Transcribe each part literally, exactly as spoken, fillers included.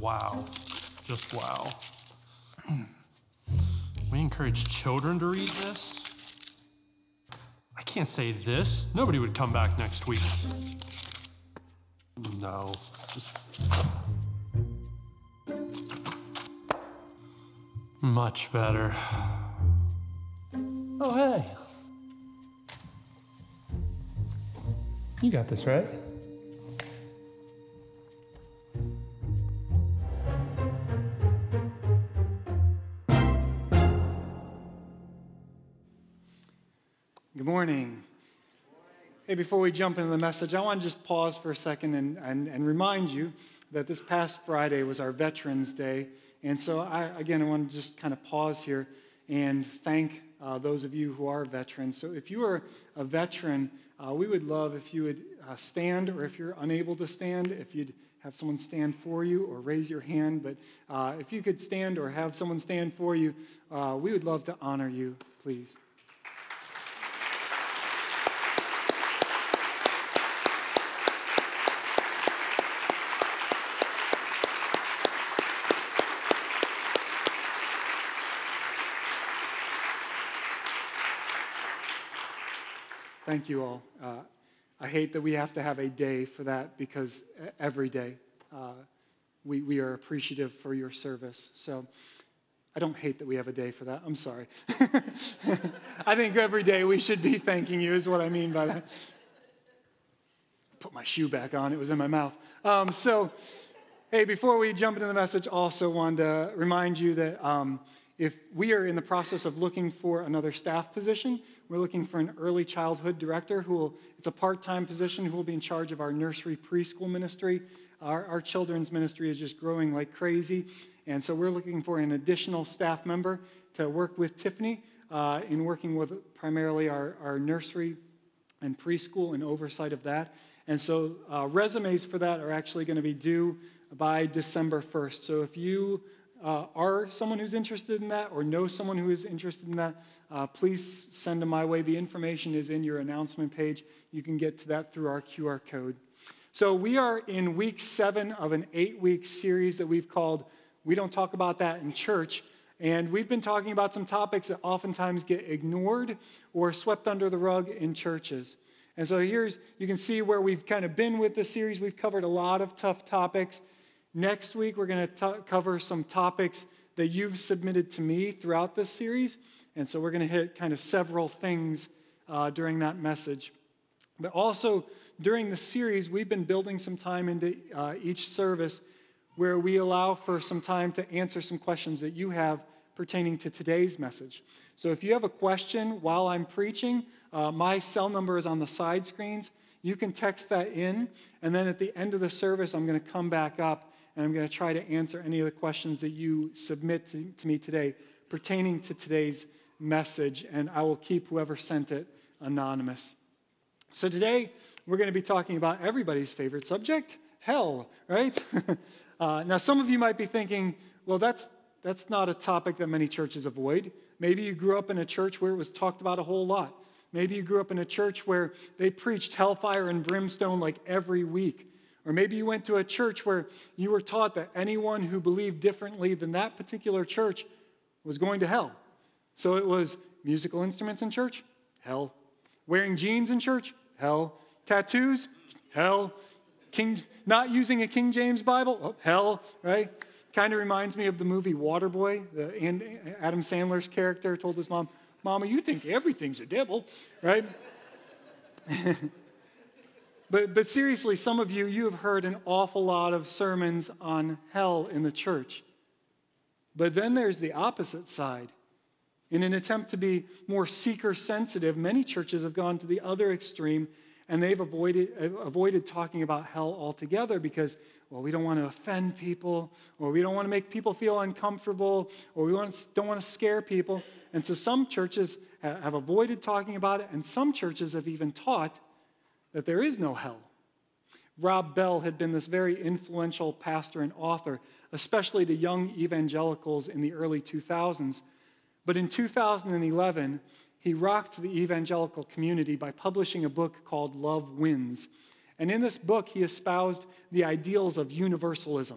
wow. Just wow. We encourage children to read this. I can't say this. Nobody would come back next week. No. Just... Much better. Oh, hey. You got this, right? Good morning. Hey, before we jump into the message, I want to just pause for a second and, and, and remind you that this past Friday was our Veterans Day. And so, I, again, I want to just kind of pause here and thank uh, those of you who are veterans. So if you are a veteran, uh, we would love if you would uh, stand, or if you're unable to stand, if you'd have someone stand for you or raise your hand. But uh, if you could stand or have someone stand for you, uh, we would love to honor you, please. Thank you all. Uh, I hate that we have to have a day for that, because every day uh, we, we are appreciative for your service. So I don't hate that we have a day for that. I'm sorry. I think every day we should be thanking you is what I mean by that. Put my shoe back on. It was in my mouth. Um, so, hey, before we jump into the message, also wanted to remind you that um, if we are in the process of looking for another staff position, we're looking for an early childhood director who will, it's a part-time position, who will be in charge of our nursery preschool ministry. Our, our children's ministry is just growing like crazy. And so we're looking for an additional staff member to work with Tiffany uh, in working with primarily our, our nursery and preschool and oversight of that. And so uh, resumes for that are actually going to be due by December first. So if you Uh, are someone who's interested in that, or know someone who is interested in that, uh, please send them my way. The information is in your announcement page. You can get to that through our Q R code. So we are in week seven of an eight-week series that we've called We Don't Talk About That in Church. And we've been talking about some topics that oftentimes get ignored or swept under the rug in churches. And so here's, you can see where we've kind of been with the series. We've covered a lot of tough topics. Next week, we're going to cover some topics that you've submitted to me throughout this series. And so we're going to hit kind of several things uh, during that message. But also, during the series, we've been building some time into uh, each service where we allow for some time to answer some questions that you have pertaining to today's message. So if you have a question while I'm preaching, uh, my cell number is on the side screens. You can text that in, and then at the end of the service, I'm going to come back up and I'm going to try to answer any of the questions that you submit to, to me today pertaining to today's message, and I will keep whoever sent it anonymous. So today, we're going to be talking about everybody's favorite subject, hell, right? uh, now, some of you might be thinking, well, that's that's not a topic that many churches avoid. Maybe you grew up in a church where it was talked about a whole lot. Maybe you grew up in a church where they preached hellfire and brimstone like every week. Or maybe you went to a church where you were taught that anyone who believed differently than that particular church was going to hell. So it was musical instruments in church? Hell. Wearing jeans in church? Hell. Tattoos? Hell. King, not using a King James Bible? Oh, hell, right? Kind of reminds me of the movie Waterboy. The, and Adam Sandler's character told his mom, "Mama, you think everything's a devil," right? But, but seriously, some of you, you have heard an awful lot of sermons on hell in the church. But then there's the opposite side. In an attempt to be more seeker-sensitive, many churches have gone to the other extreme, and they've avoided, avoided talking about hell altogether because, well, we don't want to offend people, or we don't want to make people feel uncomfortable, or we want to, don't want to scare people. And so some churches have avoided talking about it, and some churches have even taught that there is no hell. Rob Bell had been this very influential pastor and author, especially to young evangelicals in the early two thousands. But in two thousand eleven, he rocked the evangelical community by publishing a book called Love Wins. And in this book, he espoused the ideals of universalism,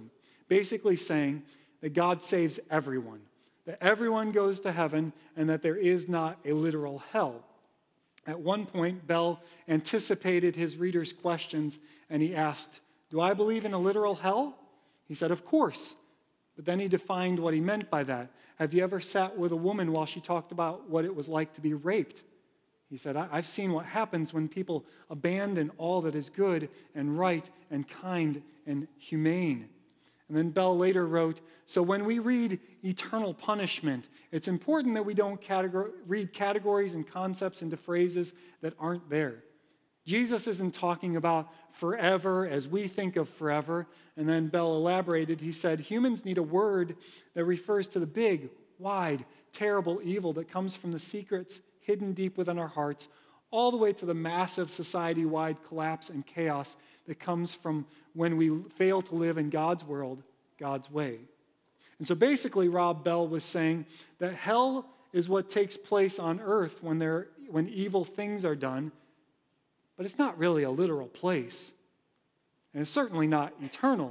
basically saying that God saves everyone, that everyone goes to heaven, and that there is not a literal hell. At one point, Bell anticipated his readers' questions, and he asked, "Do I believe in a literal hell?" He said, "Of course." But then he defined what he meant by that. "Have you ever sat with a woman while she talked about what it was like to be raped?" He said, I've seen what happens when people abandon all that is good and right and kind and humane. And then Bell later wrote, "So when we read eternal punishment, it's important that we don't categor- read categories and concepts into phrases that aren't there. Jesus isn't talking about forever as we think of forever." And then Bell elaborated, he said, "Humans need a word that refers to the big, wide, terrible evil that comes from the secrets hidden deep within our hearts, all the way to the massive society-wide collapse and chaos that comes from when we fail to live in God's world, God's way." And so basically, Rob Bell was saying that hell is what takes place on earth when, there, when evil things are done, but it's not really a literal place, and it's certainly not eternal.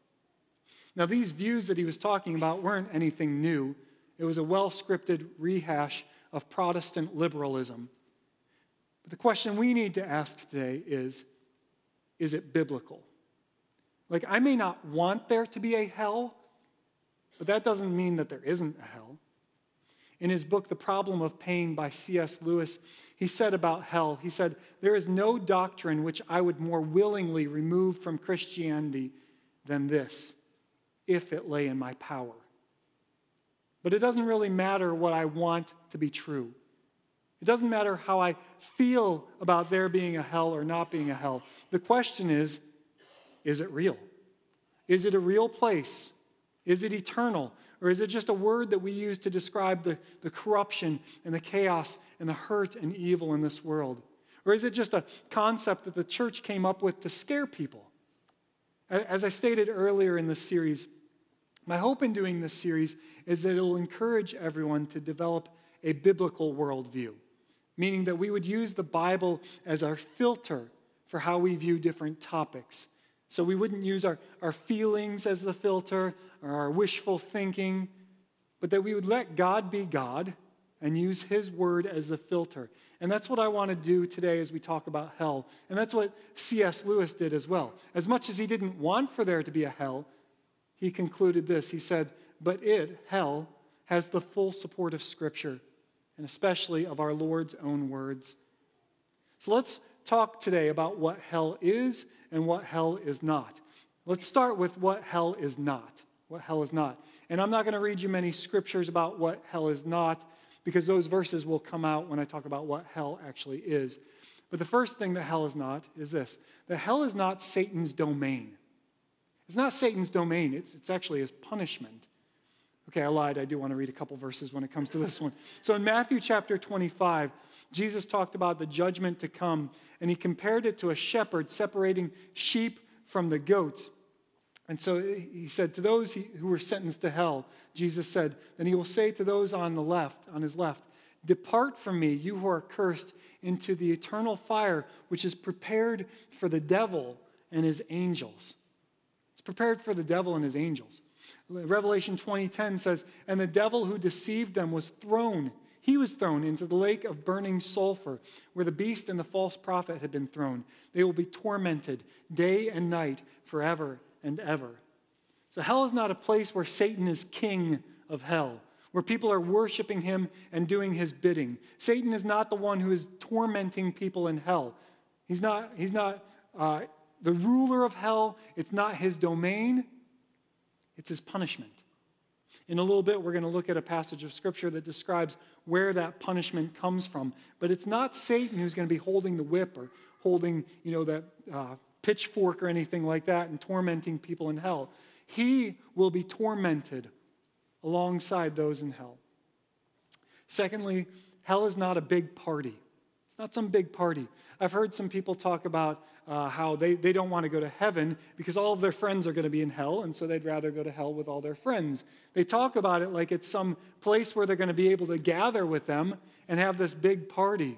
Now, these views that he was talking about weren't anything new. It was a well-scripted rehash of Protestant liberalism. But the question we need to ask today is, is it biblical? Like, I may not want there to be a hell, but that doesn't mean that there isn't a hell. In his book, The Problem of Pain by C S Lewis, he said about hell, he said, "There is no doctrine which I would more willingly remove from Christianity than this, if it lay in my power. But it doesn't really matter what I want to be true. It doesn't matter how I feel about there being a hell or not being a hell. The question is, is it real? Is it a real place? Is it eternal? Or is it just a word that we use to describe the, the corruption and the chaos and the hurt and evil in this world? Or is it just a concept that the church came up with to scare people?" As I stated earlier in this series, my hope in doing this series is that it will encourage everyone to develop a biblical worldview, meaning that we would use the Bible as our filter for how we view different topics. So we wouldn't use our, our feelings as the filter or our wishful thinking, but that we would let God be God and use his word as the filter. And that's what I want to do today as we talk about hell. And that's what C S Lewis did as well. As much as he didn't want for there to be a hell, he concluded this. He said, "But it, hell, has the full support of Scripture, and especially of our Lord's own words." So let's talk today about what hell is and what hell is not. Let's start with what hell is not. What hell is not. And I'm not going to read you many scriptures about what hell is not, because those verses will come out when I talk about what hell actually is. But the first thing that hell is not is this: that hell is not Satan's domain. It's not Satan's domain. It's, it's actually his punishment. Okay, I lied. I do want to read a couple verses when it comes to this one. So in Matthew chapter twenty-five, Jesus talked about the judgment to come, and he compared it to a shepherd separating sheep from the goats. And so he said, to those who were sentenced to hell, Jesus said, then he will say to those on the left, on his left, "Depart from me, you who are cursed, into the eternal fire, which is prepared for the devil and his angels." It's prepared for the devil and his angels. Revelation twenty ten says, "And the devil who deceived them was thrown, he was thrown into the lake of burning sulfur, where the beast and the false prophet had been thrown. They will be tormented day and night forever and ever." So hell is not a place where Satan is king of hell, where people are worshiping him and doing his bidding. Satan is not the one who is tormenting people in hell. He's not, he's not uh, the ruler of hell. It's not his domain. It's his punishment. In a little bit, we're going to look at a passage of Scripture that describes where that punishment comes from. But it's not Satan who's going to be holding the whip or holding, you know, that uh, pitchfork or anything like that and tormenting people in hell. He will be tormented alongside those in hell. Secondly, hell is not a big party. It's not some big party. I've heard some people talk about uh, how they, they don't want to go to heaven because all of their friends are going to be in hell, and so they'd rather go to hell with all their friends. They talk about it like it's some place where they're going to be able to gather with them and have this big party.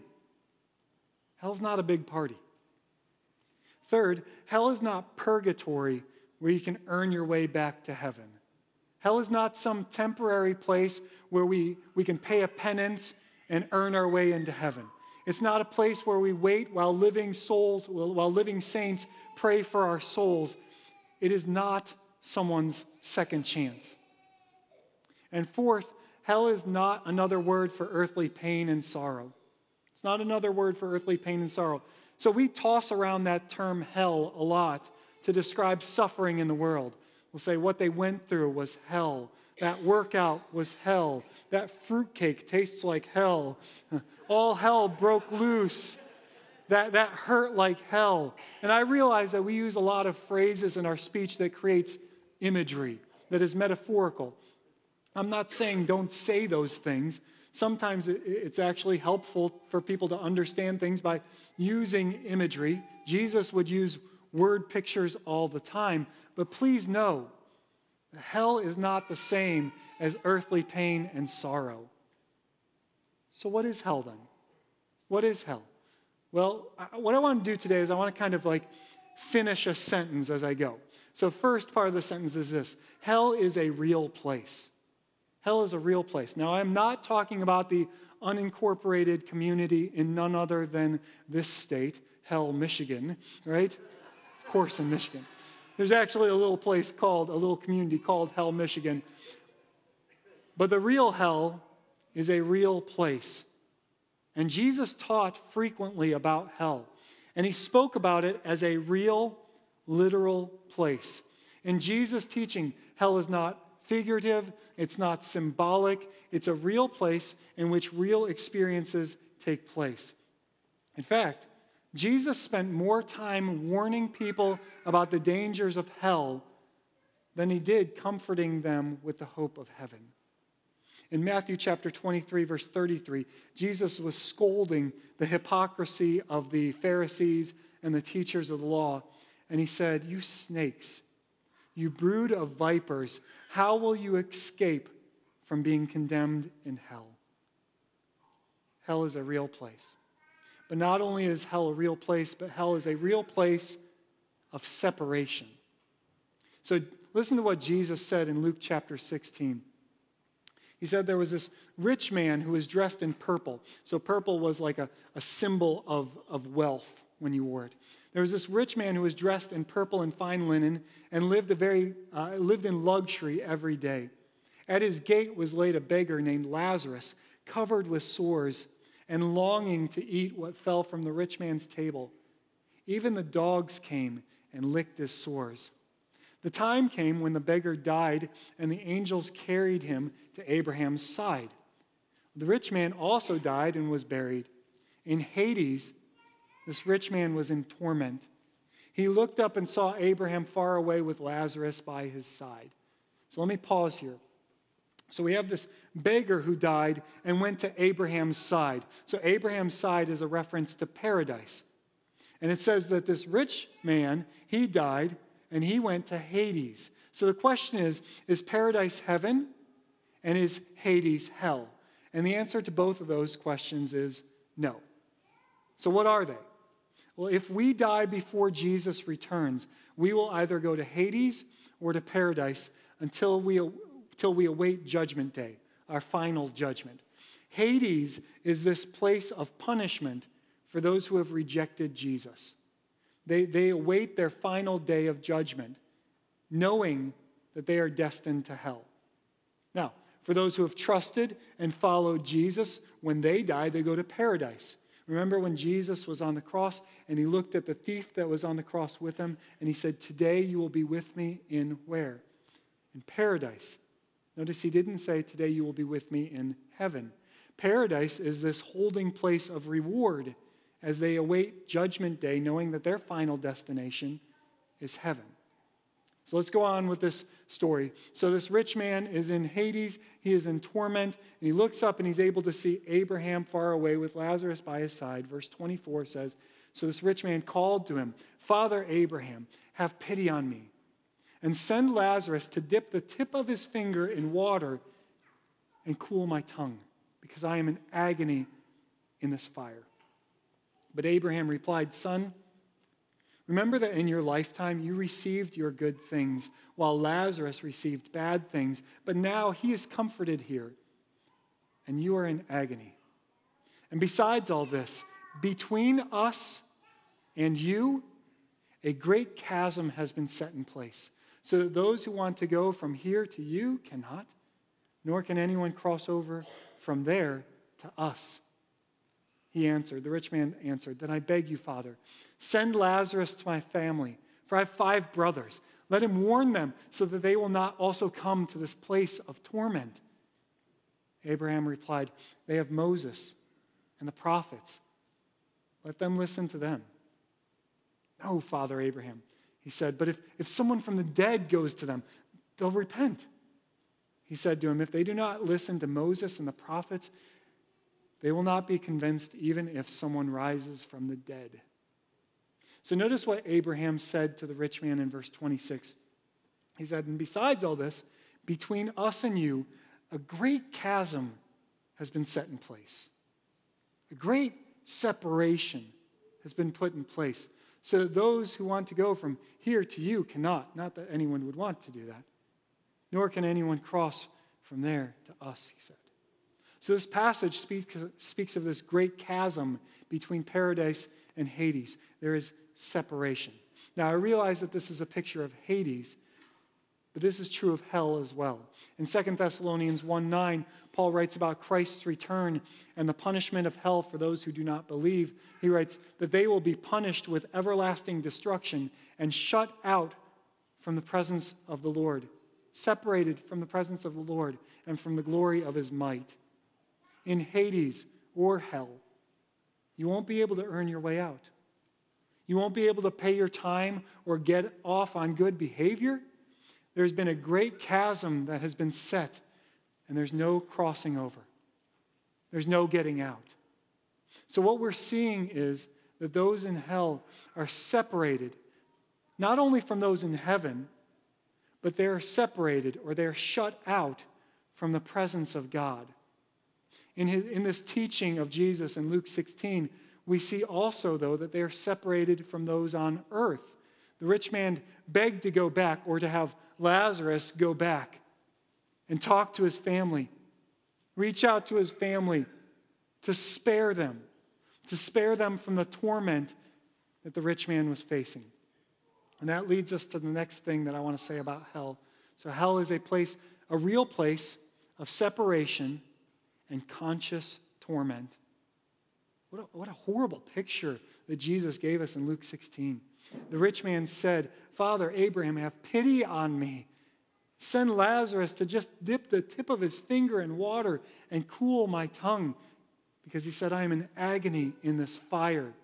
Hell's not a big party. Third, hell is not purgatory, where you can earn your way back to heaven. Hell is not some temporary place where we, we can pay a penance and earn our way into heaven. It's not a place where we wait while living souls, while living saints pray for our souls. It is not someone's second chance. And fourth, hell is not another word for earthly pain and sorrow. It's not another word for earthly pain and sorrow. So we toss around that term hell a lot to describe suffering in the world. We'll say what they went through was hell. That workout was hell. That fruitcake tastes like hell. All hell broke loose. That, that hurt like hell. And I realize that we use a lot of phrases in our speech that creates imagery, that is metaphorical. I'm not saying don't say those things. Sometimes it's actually helpful for people to understand things by using imagery. Jesus would use word pictures all the time. But please know, hell is not the same as earthly pain and sorrow. So what is hell then? What is hell? Well, what I want to do today is I want to kind of like finish a sentence as I go. So first part of the sentence is this: hell is a real place. Hell is a real place. Now, I'm not talking about the unincorporated community in none other than this state, Hell, Michigan, right? Of course, in Michigan. There's actually a little place called, a little community called Hell, Michigan. But the real hell is a real place. And Jesus taught frequently about hell. And he spoke about it as a real, literal place. In Jesus' teaching, hell is not figurative, it's not symbolic, it's a real place in which real experiences take place. In fact, Jesus spent more time warning people about the dangers of hell than he did comforting them with the hope of heaven. In Matthew chapter twenty-three, verse thirty-three, Jesus was scolding the hypocrisy of the Pharisees and the teachers of the law, and he said, "You snakes, you brood of vipers, how will you escape from being condemned in hell?" Hell is a real place. But not only is hell a real place, but hell is a real place of separation. So listen to what Jesus said in Luke chapter sixteen. He said there was this rich man who was dressed in purple. So purple was like a, a symbol of, of wealth when you wore it. There was this rich man who was dressed in purple and fine linen and lived a very uh, lived in luxury every day. At his gate was laid a beggar named Lazarus, covered with sores and longing to eat what fell from the rich man's table. Even the dogs came and licked his sores. The time came when the beggar died, and the angels carried him to Abraham's side. The rich man also died and was buried. In Hades, this rich man was in torment. He looked up and saw Abraham far away with Lazarus by his side. So let me pause here. So we have this beggar who died and went to Abraham's side. So Abraham's side is a reference to paradise. And it says that this rich man, he died and he went to Hades. So the question is, is paradise heaven and is Hades hell? And the answer to both of those questions is no. So what are they? Well, if we die before Jesus returns, we will either go to Hades or to paradise until we, until we await Judgment Day, our final judgment. Hades is this place of punishment for those who have rejected Jesus. They, they await their final day of judgment, knowing that they are destined to hell. Now, for those who have trusted and followed Jesus, when they die, they go to paradise. Remember when Jesus was on the cross and he looked at the thief that was on the cross with him and he said, "Today you will be with me in where? In paradise." Notice he didn't say, "Today you will be with me in heaven." Paradise is this holding place of reward as they await Judgment Day, knowing that their final destination is heaven. So let's go on with this story. So this rich man is in Hades, he is in torment, and he looks up and he's able to see Abraham far away with Lazarus by his side. Verse twenty-four says, so this rich man called to him, "Father Abraham, have pity on me, and send Lazarus to dip the tip of his finger in water and cool my tongue, because I am in agony in this fire." But Abraham replied, "Son, Remember that in your lifetime you received your good things, while Lazarus received bad things, but now he is comforted here, and you are in agony. And besides all this, between us and you, a great chasm has been set in place, so that those who want to go from here to you cannot, nor can anyone cross over from there to us. He answered, the rich man answered, then I beg you, Father, send Lazarus to my family, for I have five brothers. Let him warn them so that they will not also come to this place of torment. Abraham replied, they have Moses and the prophets. Let them listen to them. No, Father Abraham, he said, but if, if someone from the dead goes to them, they'll repent. He said to him, if they do not listen to Moses and the prophets, they will not be convinced even if someone rises from the dead. So notice what Abraham said to the rich man in verse twenty-six. He said, and besides all this, between us and you, a great chasm has been set in place. A great separation has been put in place, so that those who want to go from here to you cannot. Not that anyone would want to do that. Nor can anyone cross from there to us, he said. So this passage speaks, speaks of this great chasm between paradise and Hades. There is separation. Now, I realize that this is a picture of Hades, but this is true of hell as well. In Second Thessalonians one nine, Paul writes about Christ's return and the punishment of hell for those who do not believe. He writes that they will be punished with everlasting destruction and shut out from the presence of the Lord, separated from the presence of the Lord and from the glory of his might. In Hades or hell, you won't be able to earn your way out. You won't be able to pay your time or get off on good behavior. There's been a great chasm that has been set, and there's no crossing over. There's no getting out. So what we're seeing is that those in hell are separated, not only from those in heaven, but they're separated or they're shut out from the presence of God. In, his, in this teaching of Jesus in Luke sixteen, we see also, though, that they are separated from those on earth. The rich man begged to go back, or to have Lazarus go back and talk to his family, reach out to his family to spare them, to spare them from the torment that the rich man was facing. And that leads us to the next thing that I want to say about hell. So hell is a place, a real place of separation and conscious torment. What a, what a horrible picture that Jesus gave us in Luke sixteen. The rich man said, Father Abraham, have pity on me. Send Lazarus to just dip the tip of his finger in water and cool my tongue, because he said, I am in agony in this fire.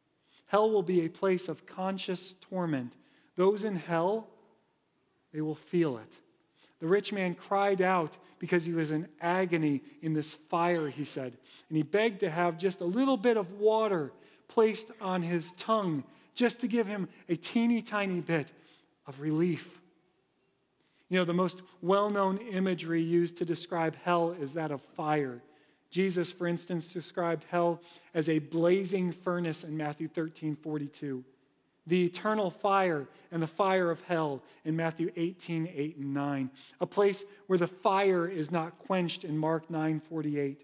Hell will be a place of conscious torment. Those in hell, they will feel it. The rich man cried out because he was in agony in this fire, he said. And he begged to have just a little bit of water placed on his tongue, just to give him a teeny tiny bit of relief. You know, the most well-known imagery used to describe hell is that of fire. Jesus, for instance, described hell as a blazing furnace in Matthew thirteen forty-two. The eternal fire and the fire of hell in Matthew eighteen, eight and nine. A place where the fire is not quenched in Mark nine forty-eight.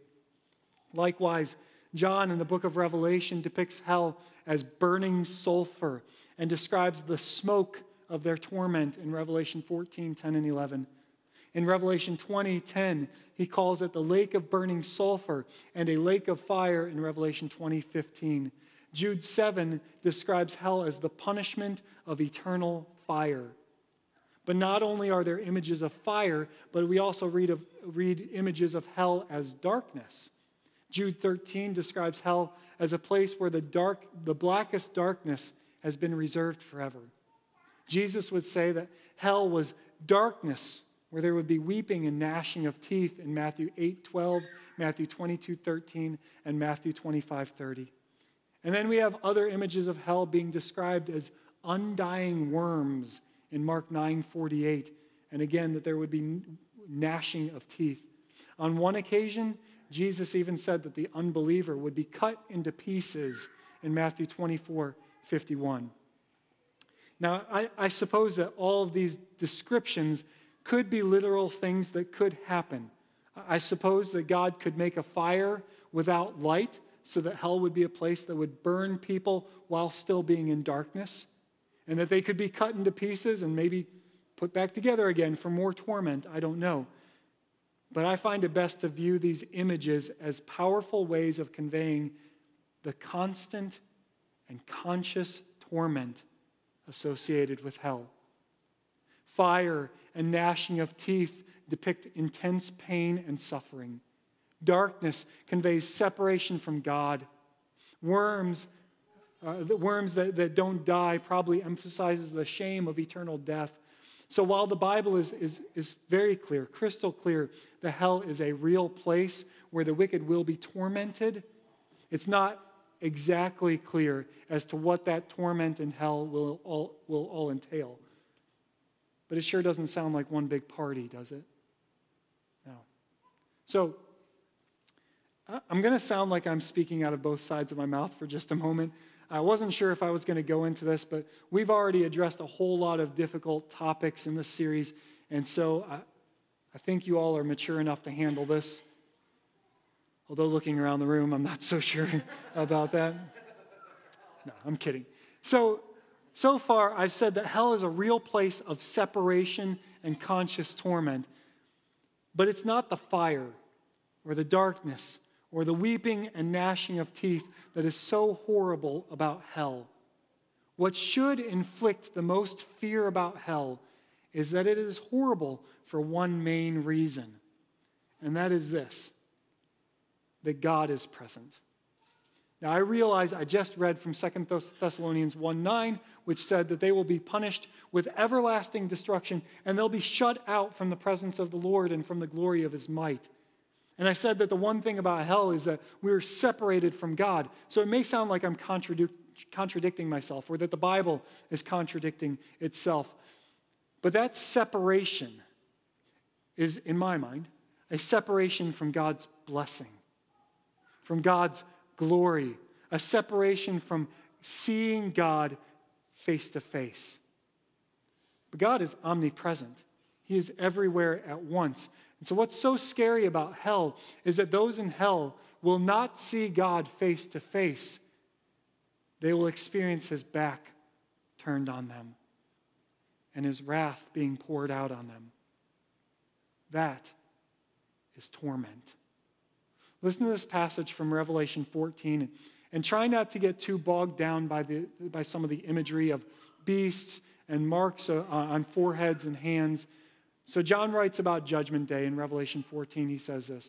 Likewise, John in the book of Revelation depicts hell as burning sulfur and describes the smoke of their torment in Revelation fourteen, ten and eleven. In Revelation twenty, ten, he calls it the lake of burning sulfur and a lake of fire in Revelation twenty, fifteen. Jude seven describes hell as the punishment of eternal fire. But not only are there images of fire, but we also read, of, read images of hell as darkness. Jude thirteen describes hell as a place where the dark, the blackest darkness has been reserved forever. Jesus would say that hell was darkness, where there would be weeping and gnashing of teeth in Matthew eight twelve, Matthew twenty-two thirteen, and Matthew twenty-five thirty. And then we have other images of hell being described as undying worms in Mark nine forty-eight, and again that there would be gnashing of teeth. On one occasion, Jesus even said that the unbeliever would be cut into pieces in Matthew twenty-four fifty-one. Now, I, I suppose that all of these descriptions could be literal things that could happen. I suppose that God could make a fire without light so that hell would be a place that would burn people while still being in darkness, and that they could be cut into pieces and maybe put back together again for more torment. I don't know. But I find it best to view these images as powerful ways of conveying the constant and conscious torment associated with hell. Fire and gnashing of teeth depict intense pain and suffering. Darkness conveys separation from God. Worms, uh, the worms that, that don't die probably emphasizes the shame of eternal death. So while the Bible is, is, is very clear, crystal clear, that hell is a real place where the wicked will be tormented, it's not exactly clear as to what that torment in hell will all, will all entail. But it sure doesn't sound like one big party, does it? No. So, I'm going to sound like I'm speaking out of both sides of my mouth for just a moment. I wasn't sure if I was going to go into this, but we've already addressed a whole lot of difficult topics in this series, and so I, I think you all are mature enough to handle this. Although looking around the room, I'm not so sure about that. No, I'm kidding. So, so far, I've said that hell is a real place of separation and conscious torment, but it's not the fire or the darkness or the weeping and gnashing of teeth that is so horrible about hell. What should inflict the most fear about hell is that it is horrible for one main reason, and that is this: that God is present. Now, I realize I just read from Second Thessalonians one nine, which said that they will be punished with everlasting destruction, and they'll be shut out from the presence of the Lord and from the glory of his might. And I said that the one thing about hell is that we're separated from God. So it may sound like I'm contradic- contradicting myself, or that the Bible is contradicting itself. But that separation is, in my mind, a separation from God's blessing, from God's glory, a separation from seeing God face to face. But God is omnipresent. He is everywhere at once. And so what's so scary about hell is that those in hell will not see God face to face. They will experience his back turned on them and his wrath being poured out on them. That is torment. Listen to this passage from Revelation fourteen, and try not to get too bogged down by, the, by some of the imagery of beasts and marks on foreheads and hands. So John writes about Judgment Day in Revelation fourteen. He says this: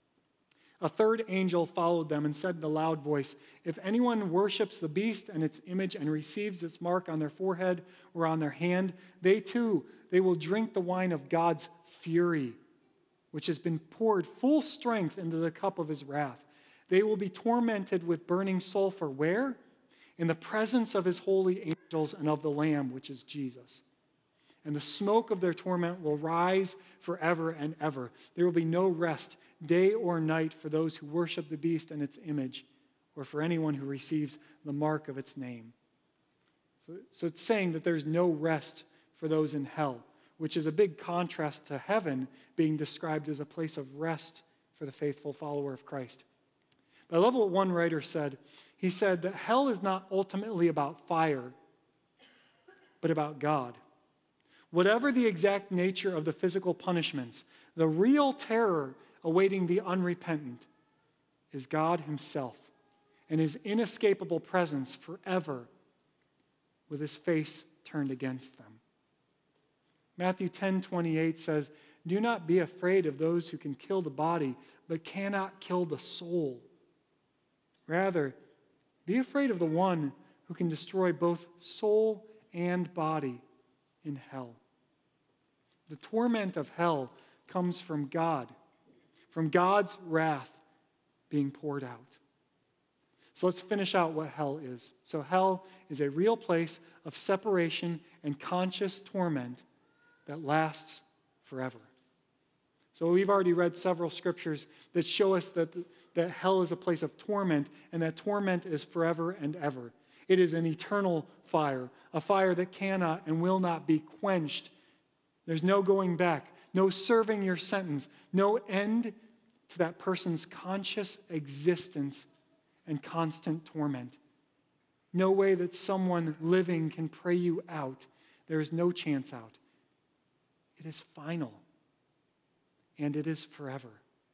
"A third angel followed them and said in a loud voice, 'If anyone worships the beast and its image and receives its mark on their forehead or on their hand, they too, they will drink the wine of God's fury, which has been poured full strength into the cup of his wrath. They will be tormented with burning sulfur.' Where? In the presence of his holy angels and of the Lamb, which is Jesus. And the smoke of their torment will rise forever and ever. There will be no rest, day or night, for those who worship the beast and its image, or for anyone who receives the mark of its name." So, so it's saying that there's no rest for those in hell, which is a big contrast to heaven being described as a place of rest for the faithful follower of Christ. But I love what one writer said. He said that hell is not ultimately about fire, but about God. Whatever the exact nature of the physical punishments, the real terror awaiting the unrepentant is God himself and his inescapable presence forever with his face turned against them. Matthew ten twenty-eight says, "Do not be afraid of those who can kill the body, but cannot kill the soul. Rather, be afraid of the one who can destroy both soul and body in hell." The torment of hell comes from God, from God's wrath being poured out. So let's finish out what hell is. So hell is a real place of separation and conscious torment that lasts forever. So we've already read several scriptures that show us that, that hell is a place of torment, and that torment is forever and ever. It is an eternal fire, a fire that cannot and will not be quenched. There's no going back, no serving your sentence, no end to that person's conscious existence and constant torment. No way that someone living can pray you out. There is no chance out. It is final, and it is forever.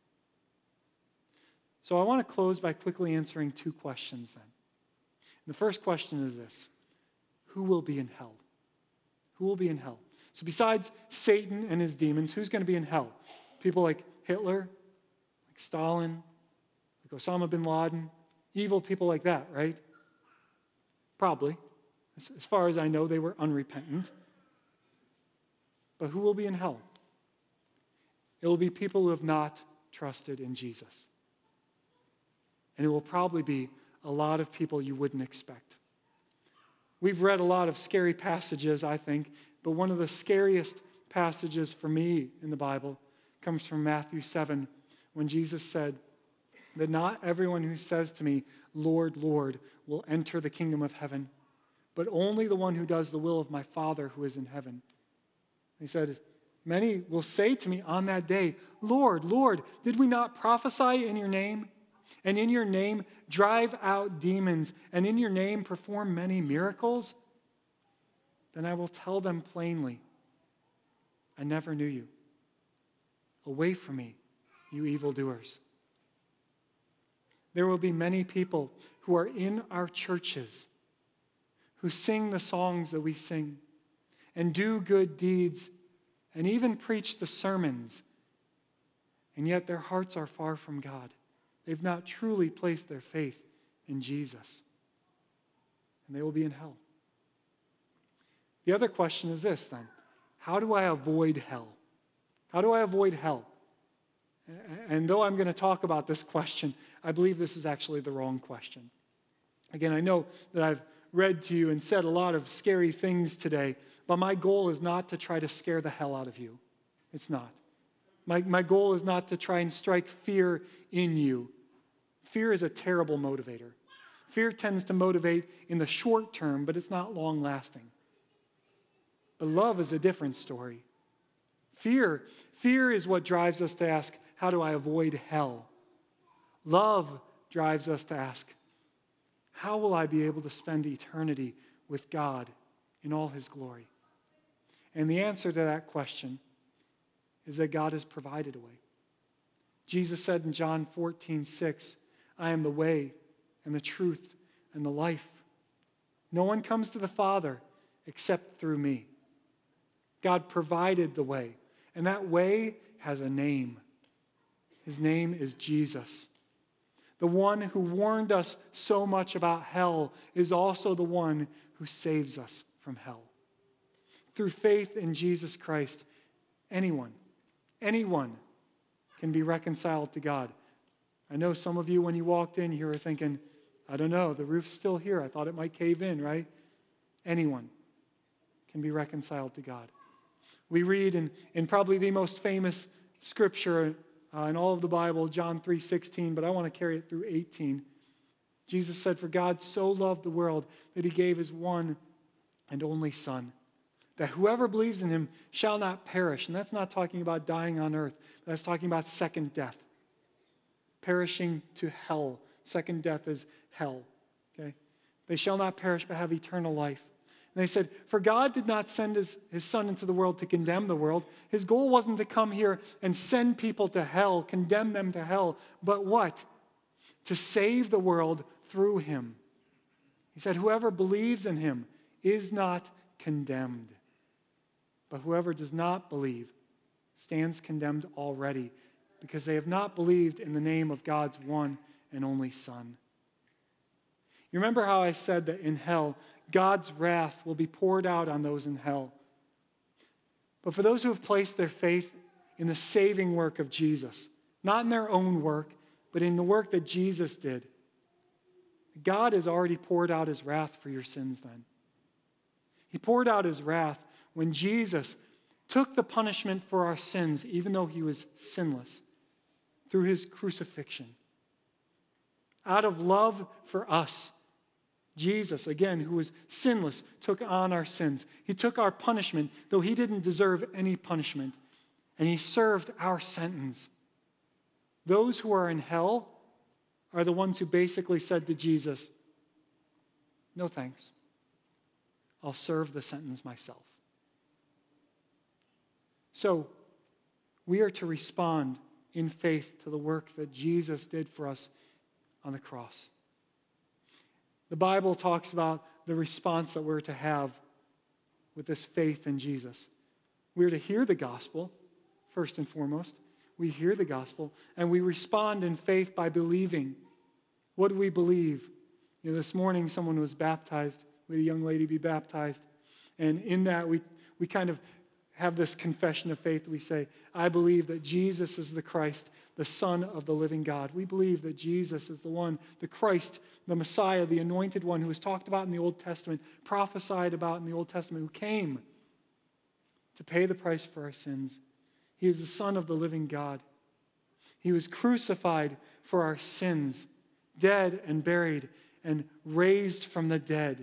So I want to close by quickly answering two questions then. The first question is this: who will be in hell? Who will be in hell? So besides Satan and his demons, who's going to be in hell? People like Hitler, like Stalin, like Osama bin Laden, evil people like that, right? Probably. As, as far as I know, they were unrepentant. But who will be in hell? It will be people who have not trusted in Jesus. And it will probably be a lot of people you wouldn't expect. We've read a lot of scary passages, I think, but one of the scariest passages for me in the Bible comes from Matthew seven, when Jesus said that not everyone who says to me, Lord, Lord, will enter the kingdom of heaven, but only the one who does the will of my Father who is in heaven. He said, many will say to me on that day, Lord, Lord, did we not prophesy in your name? And in your name drive out demons, and in your name perform many miracles? Then I will tell them plainly, I never knew you. Away from me, you evildoers. There will be many people who are in our churches who sing the songs that we sing and do good deeds and even preach the sermons, and yet their hearts are far from God. They've not truly placed their faith in Jesus, and they will be in hell. The other question is this then: how do I avoid hell? How do I avoid hell? And though I'm going to talk about this question, I believe this is actually the wrong question. Again, I know that I've read to you and said a lot of scary things today, but my goal is not to try to scare the hell out of you. It's not. My, my goal is not to try and strike fear in you. Fear is a terrible motivator. Fear tends to motivate in the short term, but it's not long-lasting. But love is a different story. Fear, fear is what drives us to ask, how do I avoid hell? Love drives us to ask, how will I be able to spend eternity with God in all his glory? And the answer to that question is that God has provided a way. Jesus said in John fourteen six, I am the way and the truth and the life. No one comes to the Father except through me. God provided the way, and that way has a name. His name is Jesus. The one who warned us so much about hell is also the one who saves us from hell. Through faith in Jesus Christ, anyone, anyone can be reconciled to God. I know some of you, when you walked in here, are thinking, I don't know, the roof's still here. I thought it might cave in, right? Anyone can be reconciled to God. We read in, in probably the most famous scripture uh, in all of the Bible, John three sixteen, but I want to carry it through eighteen. Jesus said, for God so loved the world that he gave his one and only Son, that whoever believes in him shall not perish. And that's not talking about dying on earth. That's talking about second death. Perishing to hell. Second death is hell. Okay? They shall not perish but have eternal life. And they said, for God did not send his, his Son into the world to condemn the world. His goal wasn't to come here and send people to hell, condemn them to hell, but what? To save the world through him. He said, whoever believes in him is not condemned. But whoever does not believe stands condemned already, because they have not believed in the name of God's one and only Son. You remember how I said that in hell, God's wrath will be poured out on those in hell. But for those who have placed their faith in the saving work of Jesus, not in their own work, but in the work that Jesus did, God has already poured out his wrath for your sins then. He poured out his wrath when Jesus took the punishment for our sins, even though he was sinless, through his crucifixion. Out of love for us, Jesus, again, who was sinless, took on our sins. He took our punishment, though he didn't deserve any punishment, and he served our sentence. Those who are in hell are the ones who basically said to Jesus, no thanks. I'll serve the sentence myself. So, we are to respond in faith to the work that Jesus did for us on the cross. The Bible talks about the response that we're to have with this faith in Jesus. We're to hear the gospel, first and foremost. We hear the gospel, and we respond in faith by believing. What do we believe? You know, this morning someone was baptized. We had a young lady be baptized. And in that, we, we kind of have this confession of faith. We say, I believe that Jesus is the Christ, the Son of the living God. We believe that Jesus is the one, the Christ, the Messiah, the anointed one who was talked about in the Old Testament, prophesied about in the Old Testament, who came to pay the price for our sins. He is the Son of the living God. He was crucified for our sins, dead and buried, and raised from the dead.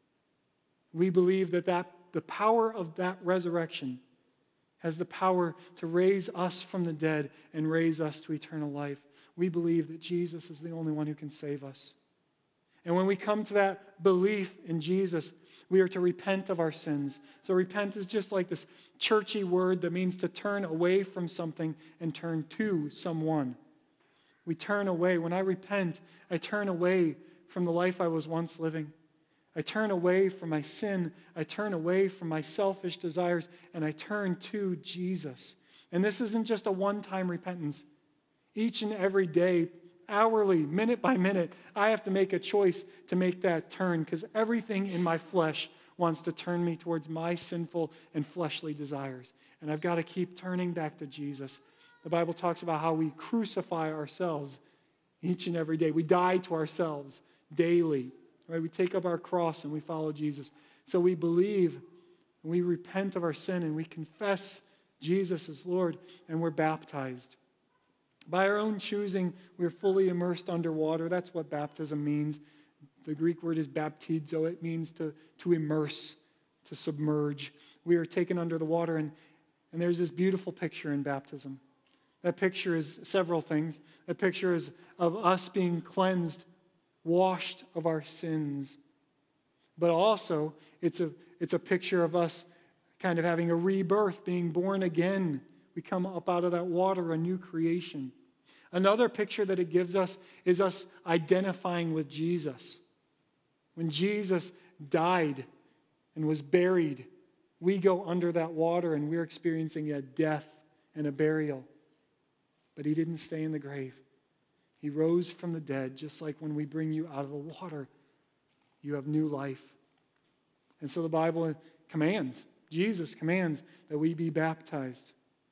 We believe that, that the power of that resurrection has the power to raise us from the dead and raise us to eternal life. We believe that Jesus is the only one who can save us. And when we come to that belief in Jesus, we are to repent of our sins. So repent is just like this churchy word that means to turn away from something and turn to someone. We turn away. When I repent, I turn away from the life I was once living. I turn away from my sin. I turn away from my selfish desires, and I turn to Jesus. And this isn't just a one-time repentance. Each and every day, hourly, minute by minute, I have to make a choice to make that turn, because everything in my flesh wants to turn me towards my sinful and fleshly desires. And I've got to keep turning back to Jesus. The Bible talks about how we crucify ourselves each and every day. We die to ourselves daily. Right? We take up our cross and we follow Jesus. So we believe and we repent of our sin and we confess Jesus as Lord, and we're baptized. By our own choosing, we're fully immersed underwater. That's what baptism means. The Greek word is baptizo. It means to, to immerse, to submerge. We are taken under the water, and, and there's this beautiful picture in baptism. That picture is several things. That picture is of us being cleansed, washed of our sins. But also, it's a, it's a picture of us kind of having a rebirth, being born again. We come up out of that water, a new creation. Another picture that it gives us is us identifying with Jesus. When Jesus died and was buried, we go under that water and we're experiencing a death and a burial. But he didn't stay in the grave. He rose from the dead, just like when we bring you out of the water, you have new life. And so the Bible commands, Jesus commands that we be baptized.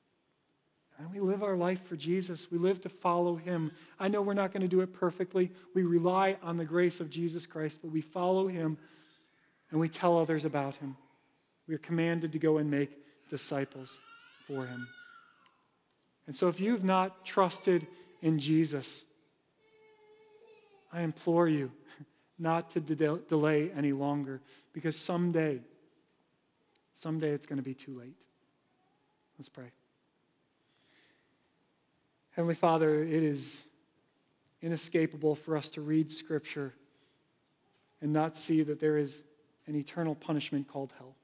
And we live our life for Jesus. We live to follow him. I know we're not going to do it perfectly. We rely on the grace of Jesus Christ, but we follow him and we tell others about him. We are commanded to go and make disciples for him. And so if you've not trusted in Jesus, I implore you not to de- delay any longer, because someday, someday it's going to be too late. Let's pray. Heavenly Father, it is inescapable for us to read Scripture and not see that there is an eternal punishment called hell.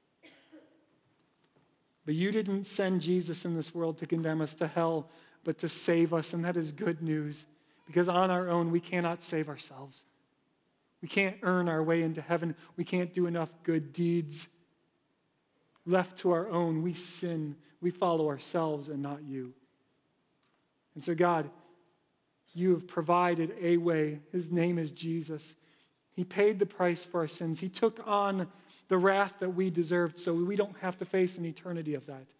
But you didn't send Jesus in this world to condemn us to hell, but to save us, and that is good news. Because on our own, we cannot save ourselves. We can't earn our way into heaven. We can't do enough good deeds. Left to our own, we sin. We follow ourselves and not you. And so, God, you have provided a way. His name is Jesus. He paid the price for our sins. He took on the wrath that we deserved so we don't have to face an eternity of that.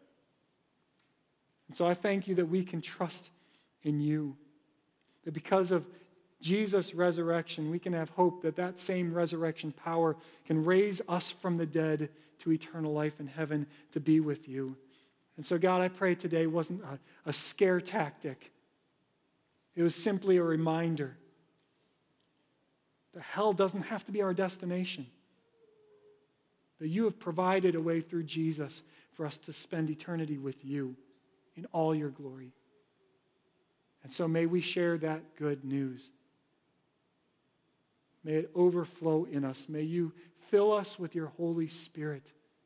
And so I thank you that we can trust in you. That because of Jesus' resurrection, we can have hope that that same resurrection power can raise us from the dead to eternal life in heaven to be with you. And so, God, I pray today wasn't a, a scare tactic. It was simply a reminder that hell doesn't have to be our destination. That you have provided a way through Jesus for us to spend eternity with you in all your glory. And so may we share that good news. May it overflow in us. May you fill us with your Holy Spirit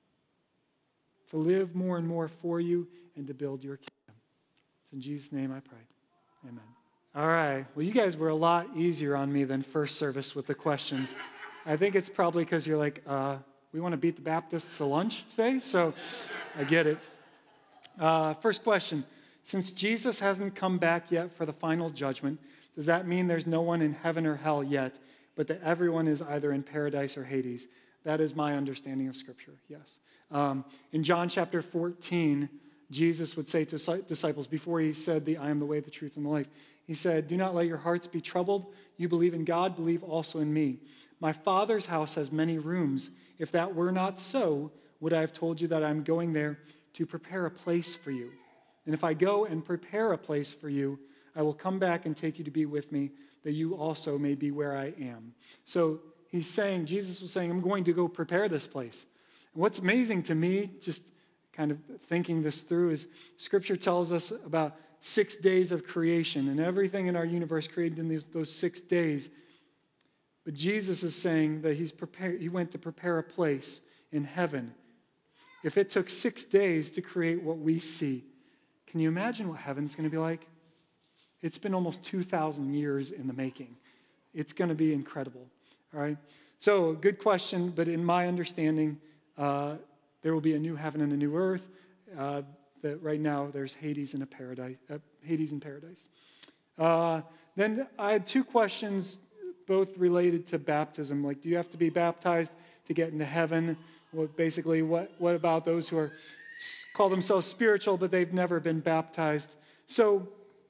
to live more and more for you and to build your kingdom. It's in Jesus' name I pray. Amen. All right. Well, you guys were a lot easier on me than first service with the questions. I think it's probably because you're like, uh, we want to beat the Baptists to lunch today, so I get it. Uh, first question. Since Jesus hasn't come back yet for the final judgment, does that mean there's no one in heaven or hell yet, but that everyone is either in paradise or Hades? That is my understanding of Scripture, yes. Um, in John chapter fourteen, Jesus would say to his disciples, before he said, the, I am the way, the truth, and the life, he said, do not let your hearts be troubled. You believe in God, believe also in me. My Father's house has many rooms. If that were not so, would I have told you that I'm going there to prepare a place for you? And if I go and prepare a place for you, I will come back and take you to be with me, that you also may be where I am. So he's saying, Jesus was saying, I'm going to go prepare this place. And what's amazing to me, just kind of thinking this through, is Scripture tells us about six days of creation and everything in our universe created in these, those six days. But Jesus is saying that he's prepared, he went to prepare a place in heaven. If it took six days to create what we see, can you imagine what heaven's going to be like? It's been almost two thousand years in the making. It's going to be incredible, all right? So, good question, but in my understanding, uh, there will be a new heaven and a new earth. Uh, that right now, there's Hades and a paradise. Uh, Hades and paradise. Uh, then I had two questions, both related to baptism. Like, do you have to be baptized to get into heaven? Well, basically, what, what about those who are call themselves spiritual, but they've never been baptized? So,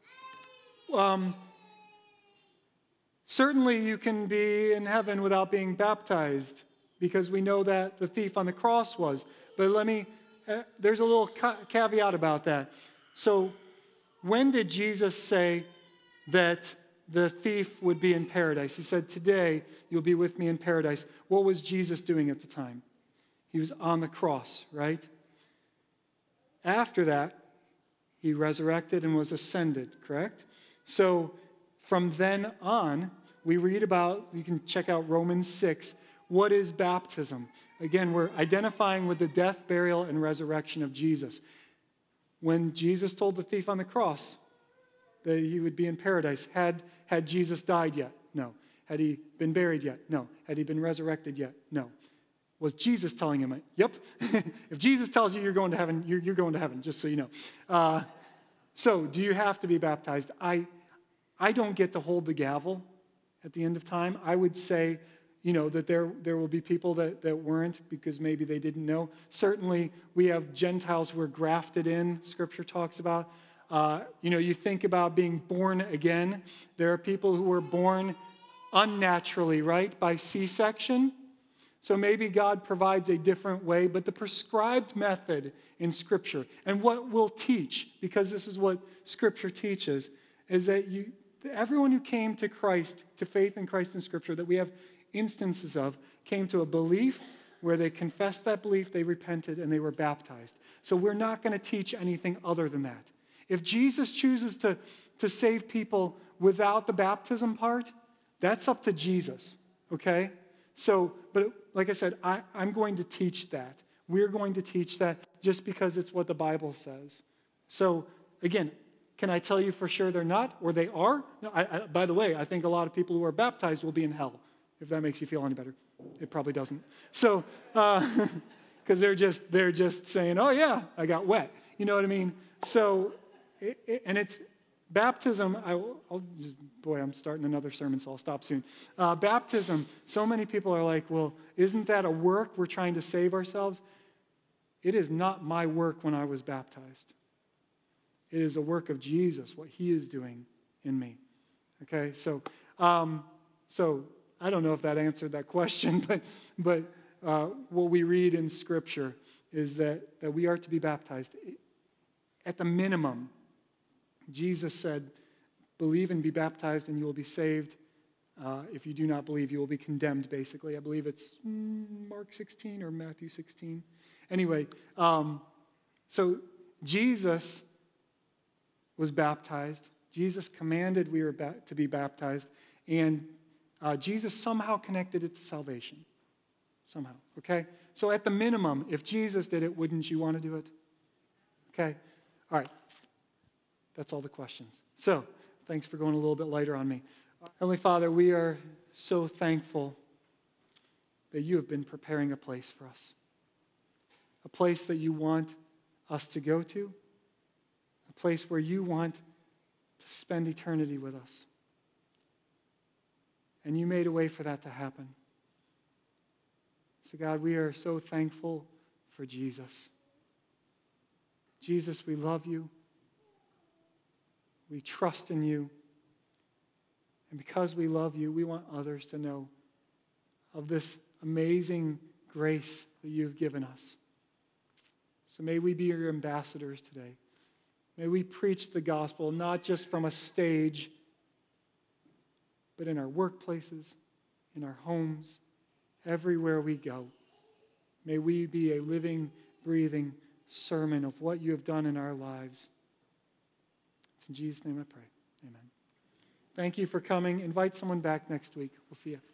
um, certainly you can be in heaven without being baptized, because we know that the thief on the cross was. But let me, uh, there's a little ca- caveat about that. So, when did Jesus say that the thief would be in paradise? He said, today you'll be with me in paradise. What was Jesus doing at the time? He was on the cross, right? After that, he resurrected and was ascended, correct? So from then on, we read about, you can check out Romans six, what is baptism? Again, we're identifying with the death, burial, and resurrection of Jesus. When Jesus told the thief on the cross that he would be in paradise, had, had Jesus died yet? No. Had he been buried yet? No. Had he been resurrected yet? No. Was Jesus telling him, yep. If Jesus tells you you're going to heaven, you're, you're going to heaven, just so you know. Uh, so do you have to be baptized? I, I don't get to hold the gavel at the end of time. I would say, you know, that there, there will be people that, that weren't because maybe they didn't know. Certainly, we have Gentiles who are grafted in, Scripture talks about. Uh, you know, you think about being born again. There are people who were born unnaturally, right, by C-section. So maybe God provides a different way, but the prescribed method in Scripture, and what we'll teach, because this is what Scripture teaches, is that you, everyone who came to Christ, to faith in Christ in Scripture, that we have instances of, came to a belief where they confessed that belief, they repented, and they were baptized. So we're not going to teach anything other than that. If Jesus chooses to, to save people without the baptism part, that's up to Jesus, okay? So, but like I said, I, I'm going to teach that. We're going to teach that just because it's what the Bible says. So, again, can I tell you for sure they're not, or they are? No, I, I, by the way, I think a lot of people who are baptized will be in hell, if that makes you feel any better. It probably doesn't. So, because uh, they're just they're just saying, oh yeah, I got wet. You know what I mean? So, it, it, and it's baptism. I, I'll just, boy, I'm starting another sermon, so I'll stop soon. Uh, baptism. So many people are like, well, isn't that a work? We're trying to save ourselves. It is not my work when I was baptized. It is a work of Jesus, what he is doing in me. Okay, so um, so I don't know if that answered that question, but but uh, what we read in Scripture is that, that we are to be baptized. At the minimum, Jesus said, believe and be baptized and you will be saved. Uh, if you do not believe, you will be condemned, basically. I believe it's mm, Mark sixteen or Matthew sixteen. Anyway, um, so Jesus was baptized. Jesus commanded we were ba- to be baptized, and uh, Jesus somehow connected it to salvation. Somehow, okay? So at the minimum, if Jesus did it, wouldn't you want to do it? Okay? All right. That's all the questions. So, thanks for going a little bit lighter on me. Heavenly Father, we are so thankful that you have been preparing a place for us. A place that you want us to go to. A place where you want to spend eternity with us. And you made a way for that to happen. So God, we are so thankful for Jesus. Jesus, we love you. We trust in you. And because we love you, we want others to know of this amazing grace that you've given us. So may we be your ambassadors today. May we preach the gospel not just from a stage, but in our workplaces, in our homes, everywhere we go. May we be a living, breathing sermon of what you have done in our lives. It's in Jesus' name I pray. Amen. Thank you for coming. Invite someone back next week. We'll see you.